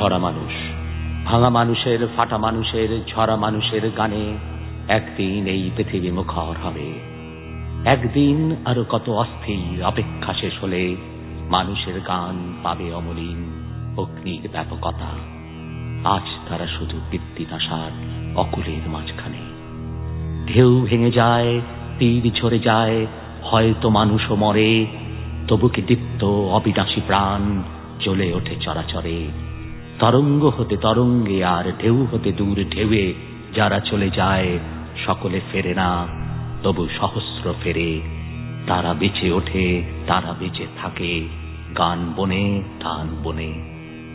ঝরা মানুষ, ভাঙা মানুষের, ফাটা মানুষের, ঝরা মানুষের গানে একদিন এই পৃথিবী মুখর হবে। একদিন আরো কত অস্থির অপেক্ষা শেষ হলে মানুষের গান পাবে অমলিন অগ্নির ব্যাপকতা। আজ তারা শুধু বৃত্তিনাশার অকুলের মাঝখানে। ঢেউ ভেঙে যায়, তীর ঝরে যায়, হয়তো মানুষও মরে, তবু কি দীপ্ত অবিনাশী প্রাণ জ্বলে ওঠে চরাচরে। তরঙ্গ হতে তরঙ্গে আর ঢেউ হতে দূর ঢেউয়ে যারা চলে যায়, সকলে ফেরে না, তবু সহস্র ফেরে। তারা বেঁচে ওঠে, তারা বেঁচে থাকে, গান বনে, গান বনে।